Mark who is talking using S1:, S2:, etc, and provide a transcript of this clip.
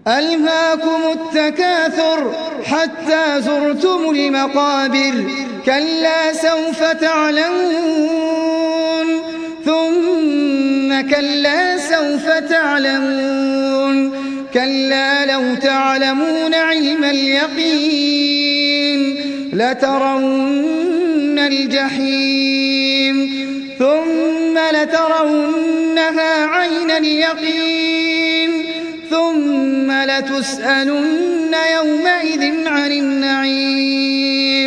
S1: ألهاكم التكاثر حتى زرتم المقابر كلا سوف تعلمون ثم كلا سوف تعلمون كلا لو تعلمون علم اليقين لترون الجحيم ثم لترونها عين اليقين ثم لتسألن يومئذ عن النعيم